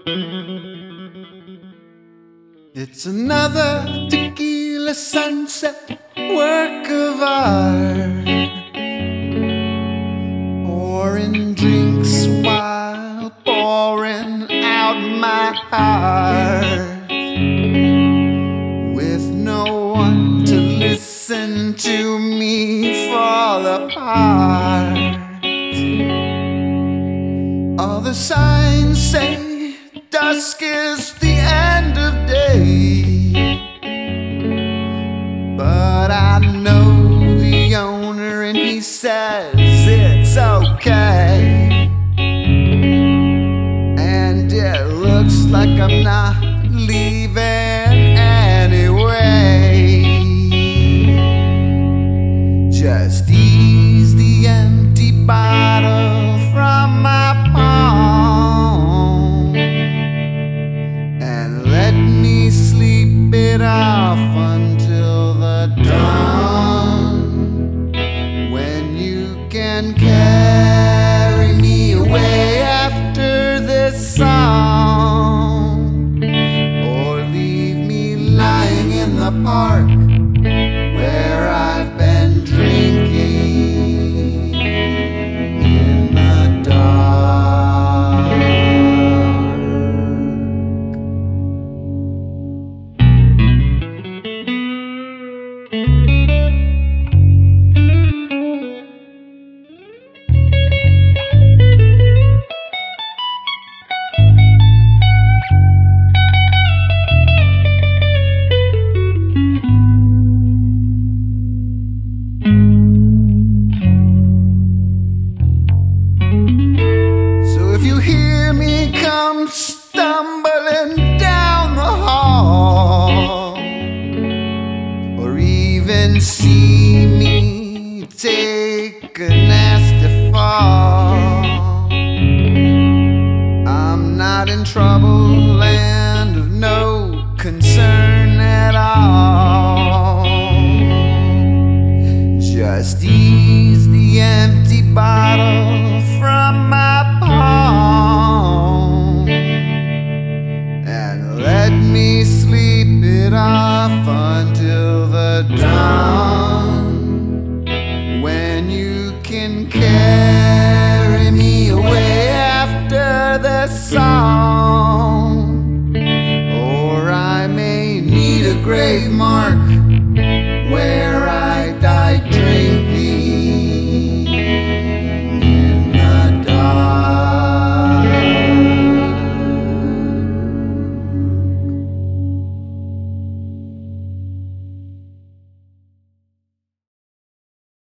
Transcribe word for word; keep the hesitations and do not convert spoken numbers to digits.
It's another tequila sunset, work of art, pouring drinks while pouring out my heart, with no one to listen to me fall apart. All the signs say dusk is the end of day, but I know the owner and he says it's okay. And it looks like I'm not leaving anyway. Just ease the empty bottle from my palm and let me sleep it off until the dawn, when you can carry me away after this song, or leave me lying in the park where I've been drinking in the dark. So if you hear me come stumbling down the hall, or even see me take a nasty fall, I'm not in trouble and of no concern at all. Just ease the empty bottle from my palm and let me sleep it off until the dawn, when you can carry me away after the song, or I may need a grave mark